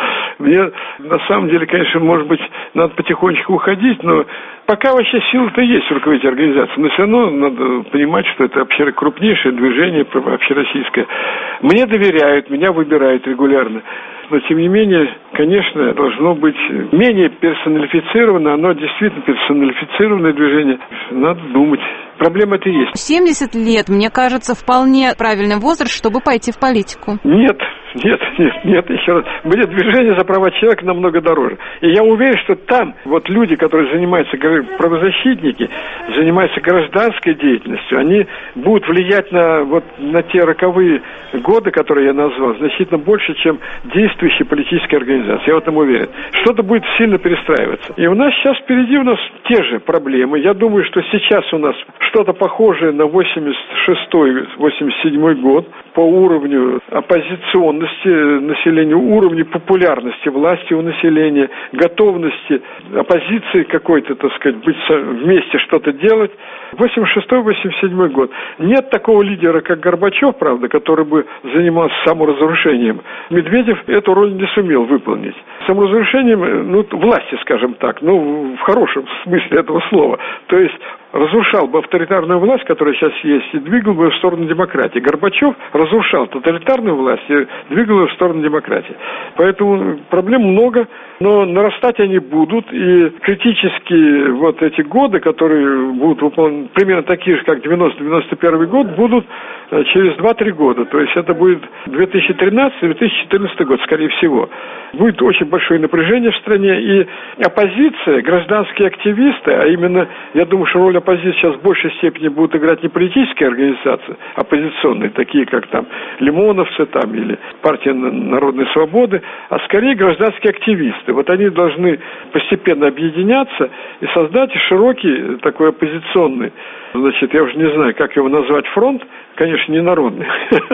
Мне, на самом деле, конечно, может быть, надо потихонечку уходить, но пока вообще силы-то есть руководить организацией, но все равно надо понимать, что это вообще крупнейшее движение общероссийское. Мне доверяют, меня выбирают регулярно. Но, тем не менее, конечно, должно быть менее персоналифицировано. Оно действительно персоналифицированное движение. Надо думать. Проблема это и есть. семьдесят лет, мне кажется, вполне правильный возраст, чтобы пойти в политику. Нет, нет, нет, нет, еще раз. Мне движение за права человека намного дороже. И я уверен, что там вот люди, которые занимаются, правозащитники, занимаются гражданской деятельностью, они будут влиять на, вот, на те роковые годы, которые я назвал, значительно больше, чем действующие политические организации. Я в этом уверен. Что-то будет сильно перестраиваться. И у нас сейчас впереди у нас те же проблемы. Я думаю, что сейчас у нас что-то похожее на восемьдесят шестой — восемьдесят седьмой год по уровню оппозиционности населения, уровню популярности власти у населения, готовности оппозиции какой-то, так сказать, быть вместе что-то делать. восемьдесят шестой — восемьдесят седьмой год. Нет такого лидера, как Горбачев, правда, который бы занимался саморазрушением. Медведев эту роль не сумел выполнить. Саморазрушением, ну, власти, скажем так, ну, в хорошем смысле этого слова. То есть разрушал бы авторитарную власть, которая сейчас есть, и двигал бы в сторону демократии. Горбачев разрушал тоталитарную власть и двигал ее в сторону демократии. Поэтому проблем много, но нарастать они будут, и критические вот эти годы, которые будут выполнены, примерно такие же, как девяностый — девяносто первый год, будут через два-три года. То есть это будет две тысячи тринадцатый — две тысячи четырнадцатый год, скорее всего. Будет очень большое напряжение в стране, и оппозиция, гражданские активисты, а именно, я думаю, что роль оппозиции сейчас в большей степени будут играть не политические организации оппозиционные, такие как там лимоновцы там, или партия народной свободы, а скорее гражданские активисты. Вот они должны постепенно объединяться и создать широкий такой оппозиционный, значит, я уже не знаю, как его назвать, фронт, конечно, не народный,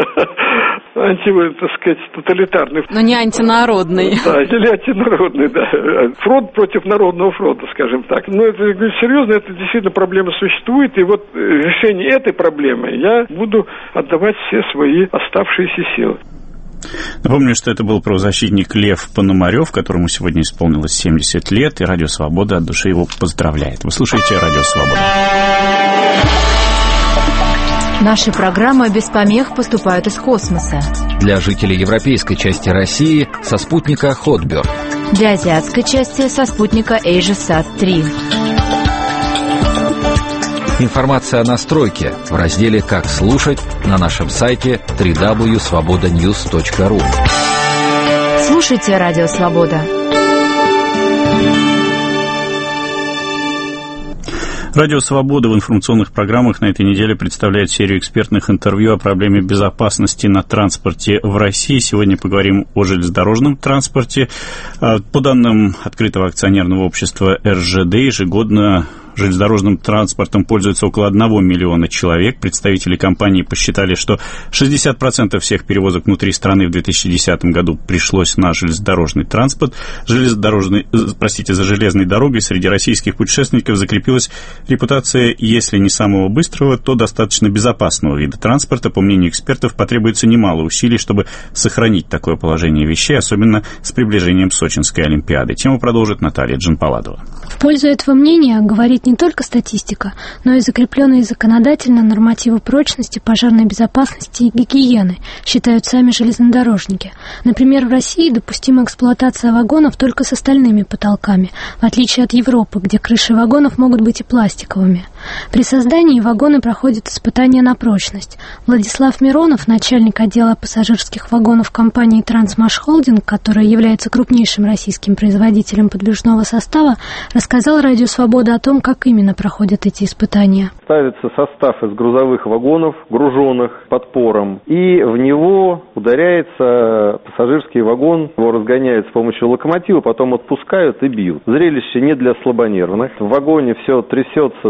анти, так сказать, тоталитарный. Но не антинародный. Да, или антинародный, да. Фронт против народного фронта, скажем так. Но это, говорю, серьезно, это действительно проблема существует, и вот решение этой проблемы я буду отдавать все свои оставшиеся силы. Напомню, что это был правозащитник Лев Пономарев, которому сегодня исполнилось семьдесят лет, и Радио Свобода от души его поздравляет. Вы слушаете Радио Свобода. Наши программы без помех поступают из космоса. Для жителей европейской части России со спутника Hotbird. Для азиатской части со спутника AsiaSat три. Информация о настройке в разделе «Как слушать» на нашем сайте дабл ю дабл ю дабл ю точка свобода ньюс точка ру. Слушайте Радио Свобода. Радио «Свобода» в информационных программах на этой неделе представляет серию экспертных интервью о проблеме безопасности на транспорте в России. Сегодня поговорим о железнодорожном транспорте. По данным открытого акционерного общества эр жэ дэ, ежегодно железнодорожным транспортом пользуется около одного миллиона человек. Представители компании посчитали, что шестьдесят процентов всех перевозок внутри страны в две тысячи десятом году пришлось на железнодорожный транспорт. Железнодорожный, простите, за железной дорогой среди российских путешественников закрепилась репутация, если не самого быстрого, то достаточно безопасного вида транспорта. По мнению экспертов, потребуется немало усилий, чтобы сохранить такое положение вещей, особенно с приближением Сочинской Олимпиады. Тему продолжит Наталья Джанпаладова. В пользу этого мнения говорит не только статистика, но и закрепленные законодательно нормативы прочности, пожарной безопасности и гигиены, считают сами железнодорожники. Например, в России допустима эксплуатация вагонов только с остальными потолками, в отличие от Европы, где крыши вагонов могут быть и пластиковыми. При создании вагоны проходят испытания на прочность. Владислав Миронов, начальник отдела пассажирских вагонов компании «Трансмашхолдинг», которая является крупнейшим российским производителем подвижного состава, рассказал Радио Свобода о том, как именно проходят эти испытания. Ставится состав из грузовых вагонов, груженных подпором, и в него ударяется пассажирский вагон, его разгоняют с помощью локомотива, потом отпускают и бьют. Зрелище не для слабонервных. В вагоне все трясется, дрожит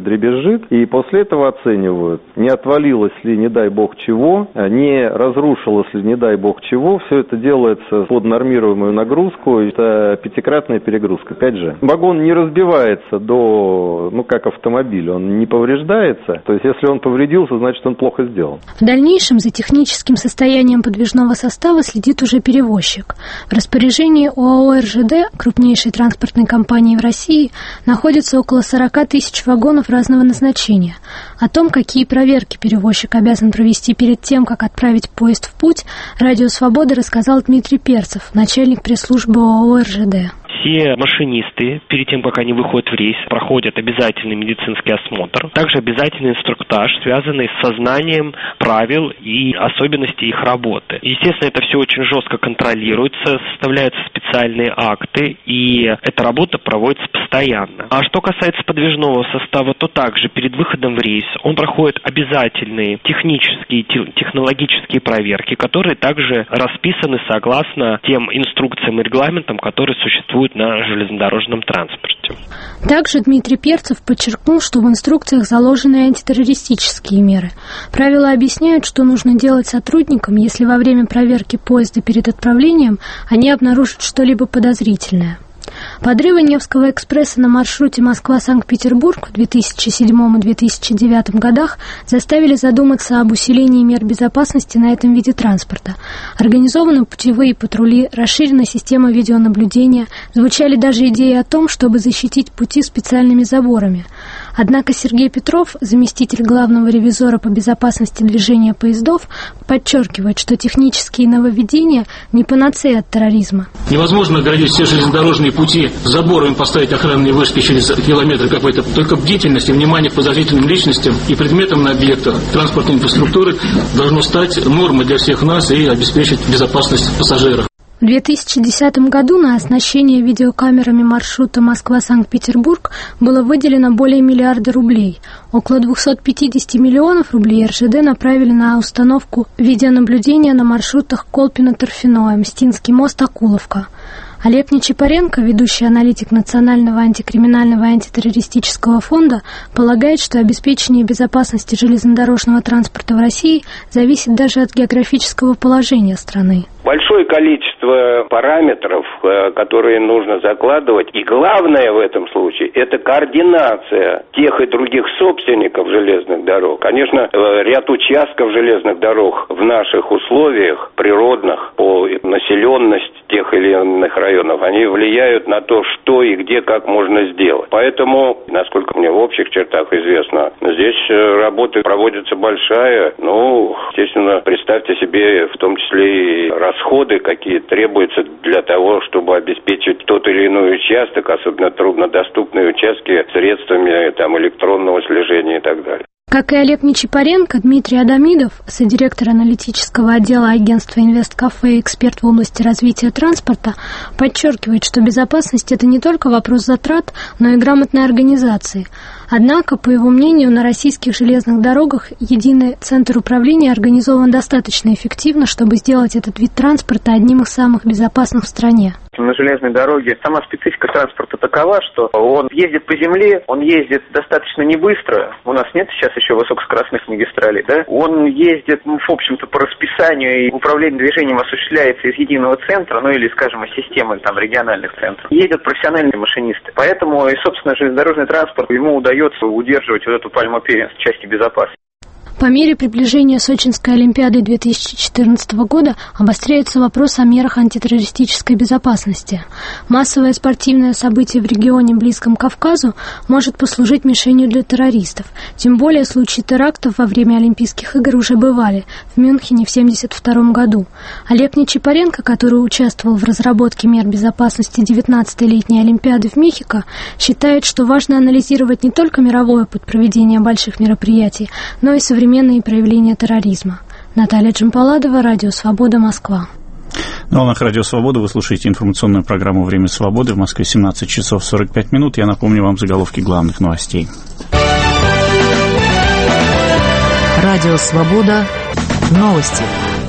самолет дребезжит, и после этого оценивают, не отвалилось ли, не дай бог, чего, не разрушилось ли, не дай бог, чего. Все это делается под нормируемую нагрузку, это пятикратная перегрузка, пять джи. Вагон не разбивается до, ну, как автомобиль, он не повреждается, то есть если он повредился, значит он плохо сделан. В дальнейшем за техническим состоянием подвижного состава следит уже перевозчик. В распоряжении ОАО эр жэ дэ, крупнейшей транспортной компании в России, находится около сорок тысяч вагонов разного назначения. О том, какие проверки перевозчик обязан провести перед тем, как отправить поезд в путь, Радио Свобода рассказал Дмитрий Перцев, начальник пресс-службы ОАО эр жэ дэ. Все машинисты, перед тем, как они выходят в рейс, проходят обязательный медицинский осмотр, также обязательный инструктаж, связанный с сознанием правил и особенностей их работы. Естественно, это все очень жестко контролируется, составляются специальные акты, и эта работа проводится постоянно. А что касается подвижного состава, то также перед выходом в рейс он проходит обязательные технические, технологические проверки, которые также расписаны согласно тем инструкциям и регламентам, которые существуют на железнодорожном транспорте. Также Дмитрий Перцев подчеркнул, что в инструкциях заложены антитеррористические меры. Правила объясняют, что нужно делать сотрудникам, если во время проверки поезда перед отправлением они обнаружат что-либо подозрительное. Подрывы Невского экспресса на маршруте Москва-Санкт-Петербург в две тысячи седьмом и две тысячи девятом годах заставили задуматься об усилении мер безопасности на этом виде транспорта. Организованы путевые патрули, расширена система видеонаблюдения, звучали даже идеи о том, чтобы защитить пути специальными заборами. Однако Сергей Петров, заместитель главного ревизора по безопасности движения поездов, подчеркивает, что технические нововведения не панацея от терроризма. Невозможно оградить все железнодорожные пути заборами, поставить охранные вышки через километр какой-то. Только бдительность и внимание к подозрительным личностям и предметам на объектах транспортной инфраструктуры должно стать нормой для всех нас и обеспечить безопасность пассажиров. В две тысячи десятом году на оснащение видеокамерами маршрута Москва-Санкт-Петербург было выделено более миллиарда рублей. Около двести пятьдесят миллионов рублей эр жэ дэ направили на установку видеонаблюдения на маршрутах Колпино-Торфяное, Мстинский мост, Акуловка. Олег Нечипаренко, ведущий аналитик Национального антикриминального и антитеррористического фонда, полагает, что обеспечение безопасности железнодорожного транспорта в России зависит даже от географического положения страны. Большое количество параметров, которые нужно закладывать. И главное в этом случае – это координация тех и других собственников железных дорог. Конечно, ряд участков железных дорог в наших условиях природных по населенности тех или иных районов, они влияют на то, что и где, как можно сделать. Поэтому, насколько мне в общих чертах известно, здесь работа проводится большая. Ну, естественно, представьте себе в том числе и расходы, какие требуются для того, чтобы обеспечить тот или иной участок, особенно труднодоступные участки, средствами там, электронного слежения и так далее. Как и Олег Нечипаренко, Дмитрий Адамидов, содиректор аналитического отдела агентства «Инвесткафе» и эксперт в области развития транспорта, подчеркивает, что безопасность – это не только вопрос затрат, но и грамотной организации. Однако, по его мнению, на российских железных дорогах единый центр управления организован достаточно эффективно, чтобы сделать этот вид транспорта одним из самых безопасных в стране. На железной дороге сама специфика транспорта такова, что он ездит по земле, он ездит достаточно не быстро. У нас нет сейчас еще высокоскоростных магистралей, да? Он ездит, ну, в общем-то, по расписанию, и управление движением осуществляется из единого центра, ну или, скажем, из системы там региональных центров. Ездят профессиональные машинисты. Поэтому и, собственно, железнодорожный транспорт, ему удается удерживать вот эту пальму первенства в части безопасности. По мере приближения Сочинской Олимпиады две тысячи четырнадцатого года обостряется вопрос о мерах антитеррористической безопасности. Массовое спортивное событие в регионе близком к Кавказу может послужить мишенью для террористов. Тем более случаи терактов во время Олимпийских игр уже бывали в Мюнхене в семьдесят втором году. Олег Нечипаренко, который участвовал в разработке мер безопасности девятнадцатой летней Олимпиады в Мехико, считает, что важно анализировать не только мировой опыт проведения больших мероприятий, но и современные проявления терроризма. Наталья Джампаладова, Радио Свобода, Москва. На волнах Радио Свобода вы слушаете информационную программу «Время свободы». В Москве семнадцать часов сорок пять минут. Я напомню вам заголовки главных новостей. Радио Свобода. Новости.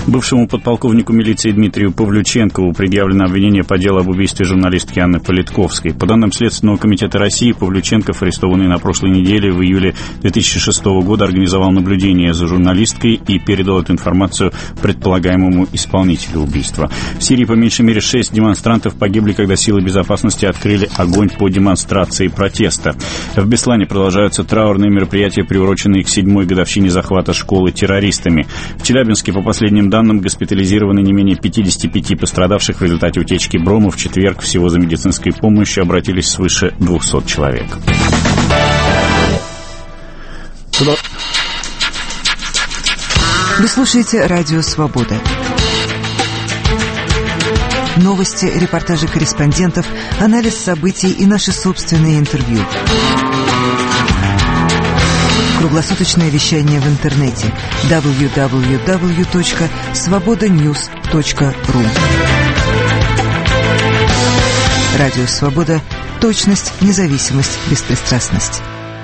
Бывшему подполковнику милиции Дмитрию Павлюченкову предъявлено обвинение по делу об убийстве журналистки Анны Политковской. По данным Следственного комитета России, Павлюченков, арестованный на прошлой неделе в июле две тысячи шестого года, организовал наблюдение за журналисткой и передал эту информацию предполагаемому исполнителю убийства. В Сирии по меньшей мере шесть демонстрантов погибли, когда силы безопасности открыли огонь по демонстрации протеста. В Беслане продолжаются траурные мероприятия, приуроченные к седьмой годовщине захвата школы террористами. В Челябинске, по последним данным, госпитализированы не менее пятидесяти пяти пострадавших в результате утечки брома. В четверг всего за медицинской помощью обратились свыше двухсот человек. Вы слушаете «Радио Свобода». Новости, репортажи корреспондентов, анализ событий и наши собственные интервью. Круглосуточное вещание в интернете дабл ю дабл ю дабл ю точка свобода ньюс точка ру. Радио «Свобода». Точность, независимость, беспристрастность.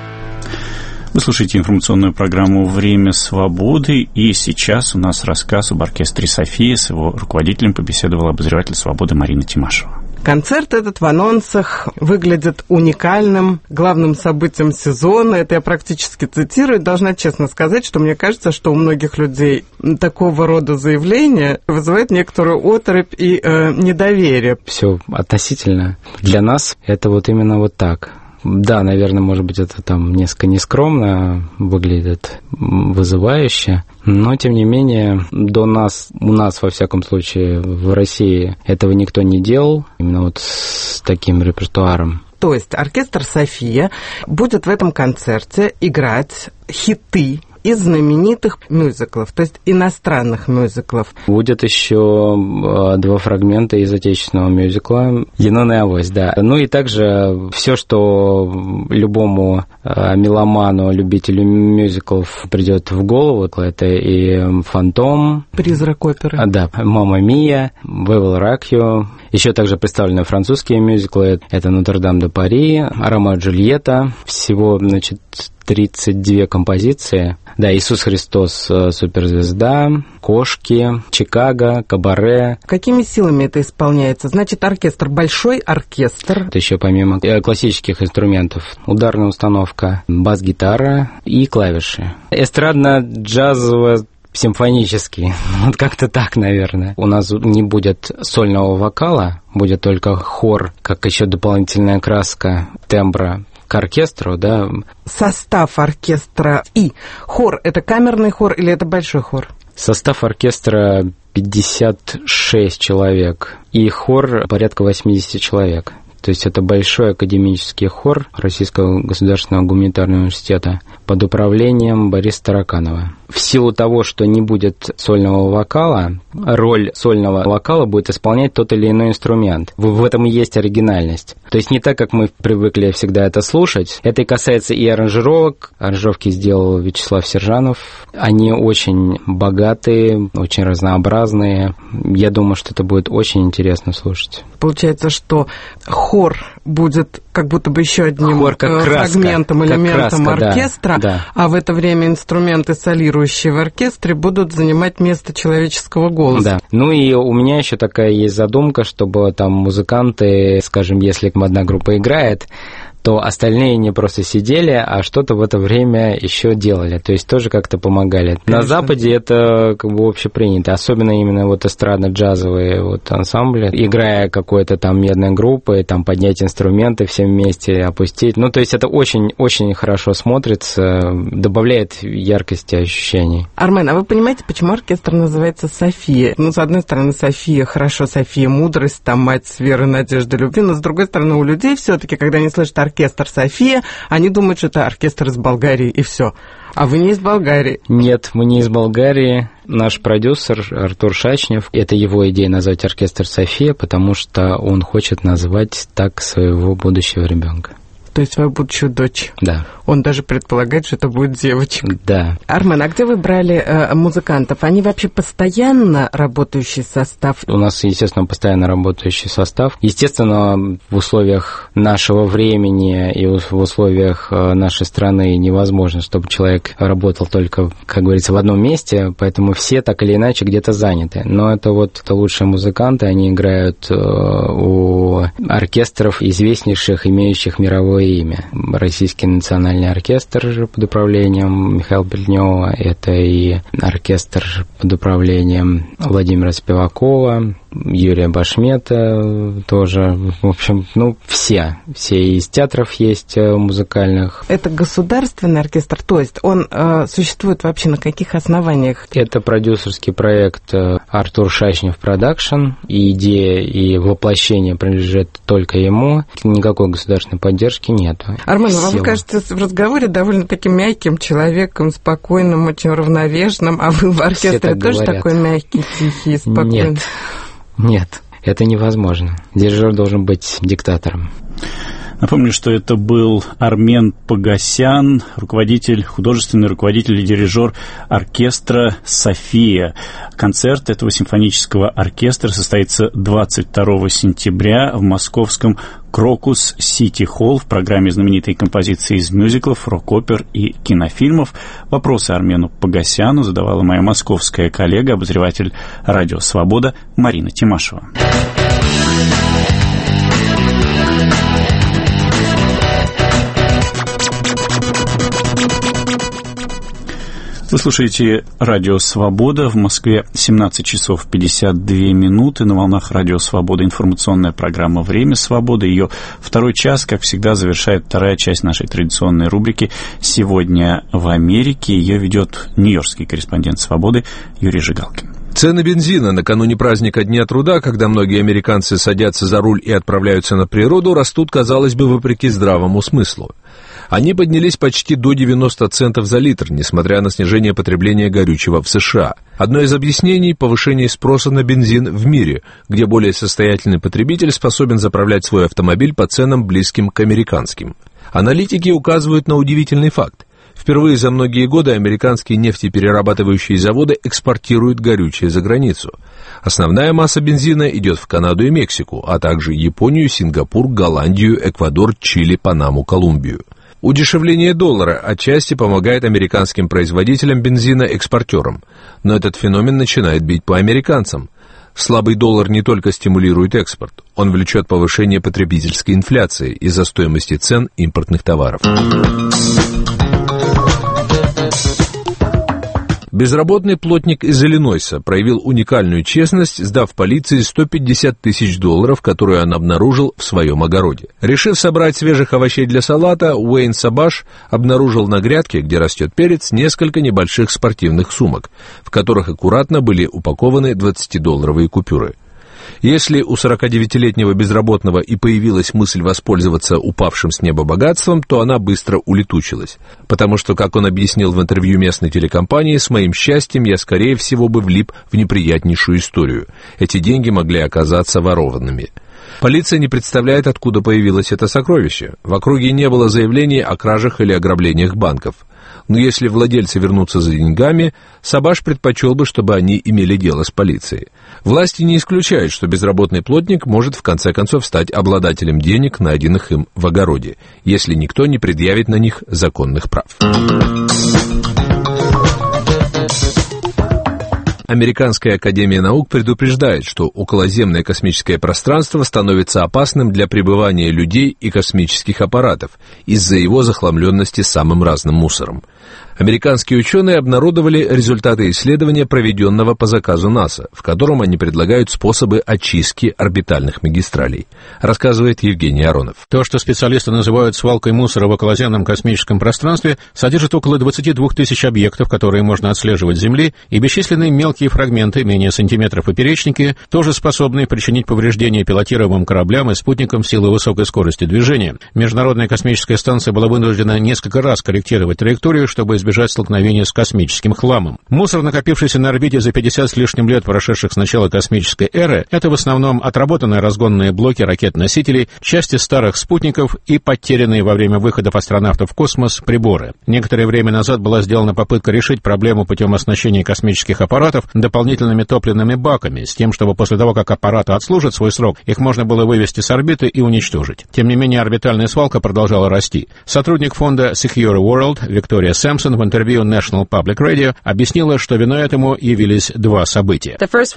Вы слушаете информационную программу «Время свободы», и сейчас у нас рассказ об оркестре «София». С его руководителем побеседовала обозреватель «Свободы» Марина Тимашева. Концерт этот в анонсах выглядит уникальным, главным событием сезона. Это я практически цитирую. Должна честно сказать, что мне кажется, что у многих людей такого рода заявления вызывает некоторую оторопь и э, недоверие. Все относительно. Для нас это вот именно вот так. Да, наверное, может быть, это там несколько нескромно выглядит, вызывающе, но, тем не менее, до нас, у нас, во всяком случае, в России этого никто не делал, именно вот с таким репертуаром. То есть оркестр «София» будет в этом концерте играть хиты из знаменитых мюзиклов, то есть иностранных мюзиклов. Будет еще два фрагмента из отечественного мюзикла «Юнона и Авось», да. Ну и также все, что любому меломану, любителю мюзиклов придет в голову, это и «Фантом», «Призрак оперы», да, «Мамма Мия», «We Will Rock You». Еще также представлены французские мюзиклы, это «Нотр-Дам де Пари», «Ромео и Джульетта». Всего, значит, тридцать две композиции. Да, «Иисус Христос, суперзвезда», «Кошки», «Чикаго», «Кабаре». Какими силами это исполняется? Значит, оркестр, большой оркестр. Это еще помимо классических инструментов ударная установка, бас-гитара и клавиши. Эстрадно-джазово симфонический, вот как-то так, наверное. У нас не будет сольного вокала, будет только хор, как еще дополнительная краска тембра к оркестру, да. Состав оркестра и хор, это камерный хор или это большой хор? Состав оркестра пятьдесят шесть человек и хор порядка восемьдесят человек. То есть это большой академический хор Российского государственного гуманитарного университета под управлением Бориса Тараканова. В силу того, что не будет сольного вокала, роль сольного вокала будет исполнять тот или иной инструмент. В этом и есть оригинальность. То есть не так, как мы привыкли всегда это слушать. Это и касается и аранжировок. Аранжировки сделал Вячеслав Сержанов. Они очень богатые, очень разнообразные. Я думаю, что это будет очень интересно слушать. Получается, что хор будет как будто бы еще одним хор, как фрагментом, краска, элементом как краска, оркестра, да, да. А в это время инструменты, солирующие в оркестре, будут занимать место человеческого голоса. Да. Ну и у меня еще такая есть задумка, чтобы там музыканты, скажем, если одна группа играет, то остальные не просто сидели, а что-то в это время еще делали, то есть тоже как-то помогали. Конечно. На Западе это как бы общепринято, особенно именно вот эстрадно-джазовые вот ансамбли, играя какой-то там медной группой, там поднять инструменты все вместе, опустить. Ну, то есть это очень-очень хорошо смотрится, добавляет яркости ощущений. Армен, а вы понимаете, почему оркестр называется «София»? Ну, с одной стороны, София, хорошо, София, мудрость, там, мать веры, надежды, любви, но с другой стороны, у людей все-таки, когда они слышат оркестр «София», они думают, что это оркестр из Болгарии, и все. А вы не из Болгарии? Нет, мы не из Болгарии. Наш продюсер Артур Шачнев, это его идея назвать оркестр «София», потому что он хочет назвать так своего будущего ребенка. То То есть свою будущую дочь. Да. Он даже предполагает, что это будет девочка. Да. Армен, а где вы брали э, музыкантов? Они вообще постоянно работающий состав? У нас, естественно, постоянно работающий состав. Естественно, в условиях нашего времени и в условиях нашей страны невозможно, чтобы человек работал только, как говорится, в одном месте, поэтому все так или иначе где-то заняты. Но это вот это лучшие музыканты, они играют у оркестров известнейших, имеющих мировое имя. Российский национальный оркестр под управлением Михаила Плетнева, это и оркестр под управлением Владимира Спивакова, Юрия Башмета тоже, в общем, ну, все, все из театров есть музыкальных. Это государственный оркестр, то есть он э, существует вообще на каких основаниях? Это продюсерский проект Артур Шачнев Продакшн, и идея и воплощение принадлежит только ему, никакой государственной поддержки нет. Армен, вам кажется в разговоре довольно таким мягким человеком, спокойным, очень равновешенным, а вы в оркестре тоже говорят. Такой мягкий, тихий, спокойный? Нет. Нет, это невозможно. Дирижер должен быть диктатором. Напомню, что это был Армен Погосян, руководитель, художественный руководитель и дирижер оркестра «София». Концерт этого симфонического оркестра состоится двадцать второго сентября в московском Крокус Сити Холл в программе знаменитой композиции из мюзиклов, рок-опер и кинофильмов. Вопросы Армену Погосяну задавала моя московская коллега, обозреватель «Радио Свобода» Марина Тимашева. Вы слушаете «Радио Свобода». В Москве семнадцать часов пятьдесят две минуты. На волнах «Радио Свобода» информационная программа «Время свободы». Ее второй час, как всегда, завершает вторая часть нашей традиционной рубрики «Сегодня в Америке». Ее ведет нью-йоркский корреспондент «Свободы» Юрий Жигалкин. Цены бензина накануне праздника Дня труда, когда многие американцы садятся за руль и отправляются на природу, растут, казалось бы, вопреки здравому смыслу. Они поднялись почти до девяносто центов за литр, несмотря на снижение потребления горючего в США. Одно из объяснений – повышение спроса на бензин в мире, где более состоятельный потребитель способен заправлять свой автомобиль по ценам, близким к американским. Аналитики указывают на удивительный факт. Впервые за многие годы американские нефтеперерабатывающие заводы экспортируют горючее за границу. Основная масса бензина идет в Канаду и Мексику, а также Японию, Сингапур, Голландию, Эквадор, Чили, Панаму, Колумбию. Удешевление доллара отчасти помогает американским производителям бензина-экспортерам, но этот феномен начинает бить по американцам. Слабый доллар не только стимулирует экспорт, он влечет повышение потребительской инфляции из-за стоимости цен импортных товаров. Безработный плотник из Иллинойса проявил уникальную честность, сдав полиции сто пятьдесят тысяч долларов, которые он обнаружил в своем огороде. Решив собрать свежих овощей для салата, Уэйн Сабаш обнаружил на грядке, где растет перец, несколько небольших спортивных сумок, в которых аккуратно были упакованы двадцатидолларовые купюры. Если у сорокадевятилетнего безработного и появилась мысль воспользоваться упавшим с неба богатством, то она быстро улетучилась. Потому что, как он объяснил в интервью местной телекомпании, «С моим счастьем я, скорее всего, бы влип в неприятнейшую историю. Эти деньги могли оказаться ворованными». Полиция не представляет, откуда появилось это сокровище. В округе не было заявлений о кражах или ограблениях банков. Но если владельцы вернутся за деньгами, Сабаш предпочел бы, чтобы они имели дело с полицией. Власти не исключают, что безработный плотник может в конце концов стать обладателем денег, найденных им в огороде, если никто не предъявит на них законных прав. Американская академия наук предупреждает, что околоземное космическое пространство становится опасным для пребывания людей и космических аппаратов из-за его захламленности самым разным мусором. Американские ученые обнародовали результаты исследования, проведенного по заказу НАСА, в котором они предлагают способы очистки орбитальных магистралей, рассказывает Евгений Аронов. То, что специалисты называют свалкой мусора в околоземном космическом пространстве, содержит около двадцати двух тысяч объектов, которые можно отслеживать с Земли, и бесчисленные мелкие фрагменты, менее сантиметров в поперечнике, тоже способны причинить повреждения пилотируемым кораблям и спутникам в силу высокой скорости движения. Международная космическая станция была вынуждена несколько раз корректировать траекторию, чтобы избежать избежать столкновения с космическим хламом. Мусор, накопившийся на орбите за пятьдесят с лишним лет, прошедших с начала космической эры, это в основном отработанные разгонные блоки ракет-носителей, части старых спутников и потерянные во время выходов астронавтов в космос приборы. Некоторое время назад была сделана попытка решить проблему путем оснащения космических аппаратов дополнительными топливными баками, с тем, чтобы после того, как аппараты отслужат свой срок, их можно было вывести с орбиты и уничтожить. Тем не менее, орбитальная свалка продолжала расти. Сотрудник фонда Secure World Виктория Сэмпсон в интервью National Public Radio объяснила, что виной этому явились два события.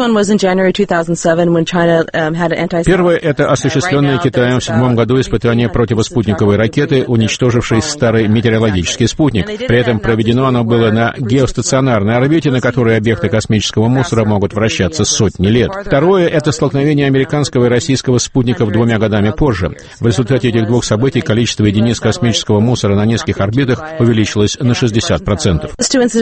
Первое — это осуществленное Китаем в седьмом году испытание противоспутниковой ракеты, уничтожившей старый метеорологический спутник. При этом проведено оно было на геостационарной орбите, на которой объекты космического мусора могут вращаться сотни лет. Второе — это столкновение американского и российского спутников двумя годами позже. В результате этих двух событий количество единиц космического мусора на низких орбитах увеличилось на шестьдесят процентов.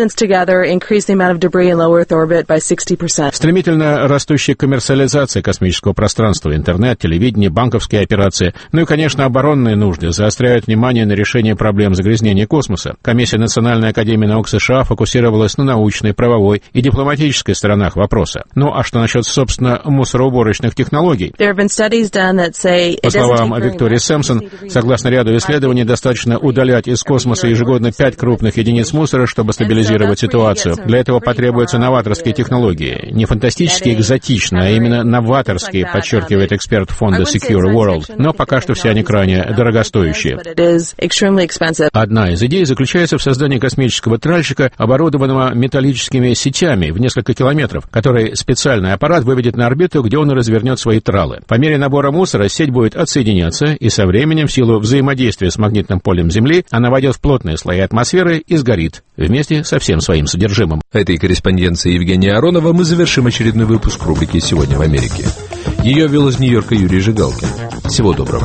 Стремительно растущая коммерциализация космического пространства, интернет, телевидение, банковские операции, ну и, конечно, оборонные нужды заостряют внимание на решение проблем загрязнения космоса. Комиссия Национальной академии наук США фокусировалась на научной, правовой и дипломатической сторонах вопроса. Ну а что насчет, собственно, мусороуборочных технологий? По словам Виктории Сэмпсон, согласно ряду исследований, достаточно удалять из космоса ежегодно пять крупных единиц мусора, чтобы стабилизировать ситуацию. Для этого потребуются новаторские технологии. Не фантастически экзотичные, а именно новаторские, подчеркивает эксперт фонда Secure World. Но пока что все они крайне дорогостоящие. Одна из идей заключается в создании космического тральщика, оборудованного металлическими сетями в несколько километров, который специальный аппарат выведет на орбиту, где он и развернет свои тралы. По мере набора мусора сеть будет отсоединяться, и со временем, в силу взаимодействия с магнитным полем Земли, она войдет в плотные слои атмосферы и сгорит вместе со всем своим содержимым. Этой корреспонденцией Евгения Аронова мы завершим очередной выпуск рубрики «Сегодня в Америке». Ее вел из Нью-Йорка Юрий Жигалкин. Всего доброго.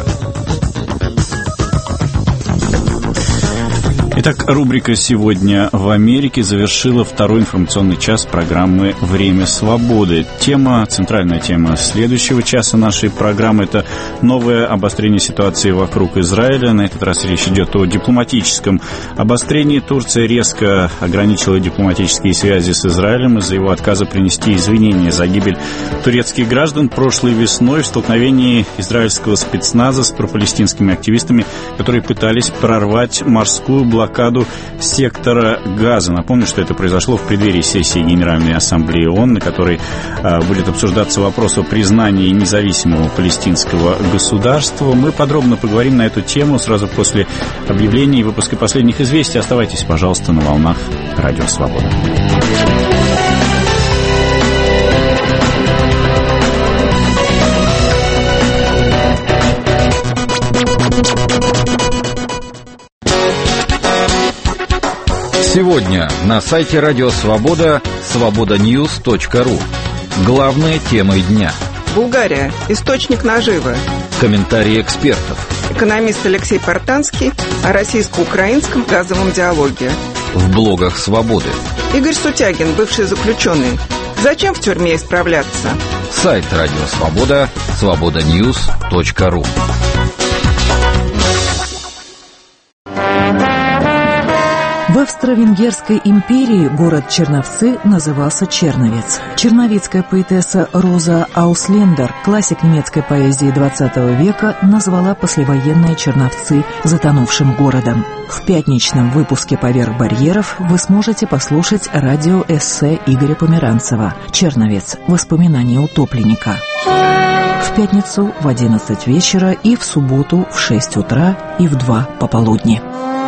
Итак, рубрика «Сегодня в Америке» завершила второй информационный час программы «Время свободы». Тема, центральная тема следующего часа нашей программы – это новое обострение ситуации вокруг Израиля. На этот раз речь идет о дипломатическом обострении. Турция резко ограничила дипломатические связи с Израилем из-за его отказа принести извинения за гибель турецких граждан прошлой весной в столкновении израильского спецназа с пропалестинскими активистами, которые пытались прорвать морскую блокаду блокаду сектора Газа. Напомню, что это произошло в преддверии сессии Генеральной Ассамблеи ООН, на которой а, будет обсуждаться вопрос о признании независимого палестинского государства. Мы подробно поговорим на эту тему сразу после объявления и выпуска последних известий. Оставайтесь, пожалуйста, на волнах Радио Свобода. Сегодня на сайте Радио Свобода свобода ньюс точка ру. Главные темы дня. Булгария. Источник наживы. Комментарии экспертов. Экономист Алексей Портанский о российско-украинском газовом диалоге. В блогах Свободы. Игорь Сутягин, бывший заключенный. Зачем в тюрьме исправляться? Сайт Радио Свобода свобода ньюс точка ру. В Австро-Венгерской империи город Черновцы назывался Черновец. Черновицкая поэтесса Роза Ауслендер, классик немецкой поэзии двадцатого века, назвала послевоенные Черновцы затонувшим городом. В пятничном выпуске «Поверх барьеров» вы сможете послушать радиоэссе Игоря Померанцева «Черновец. Воспоминания утопленника». В пятницу в одиннадцать вечера и в субботу в шесть утра и в два пополудни.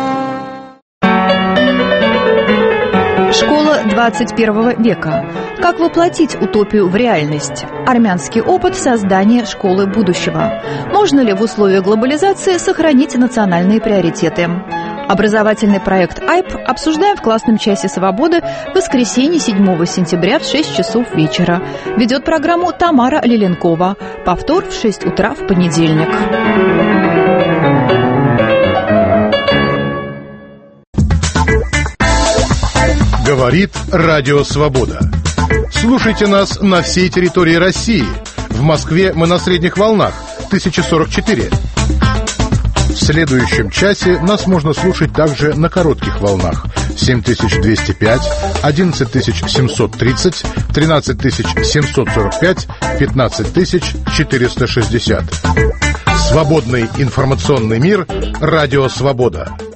Школа двадцать первого века. Как воплотить утопию в реальность? Армянский опыт создания школы будущего. Можно ли в условиях глобализации сохранить национальные приоритеты? Образовательный проект ай пи обсуждаем в классном часе «Свободы» в воскресенье седьмого сентября в шесть часов вечера. Ведет программу Тамара Лиленкова. Повтор в шесть утра в понедельник. Говорит Радио Свобода. Слушайте нас на всей территории России. В Москве мы на средних волнах тысяча сорок четыре. В следующем часе нас можно слушать также на коротких волнах семь тысяч двести пять, одиннадцать тысяч семьсот тридцать, тринадцать тысяч семьсот сорок пять, пятнадцать тысяч четыреста шестьдесят. Свободный информационный мир. Радио «Свобода».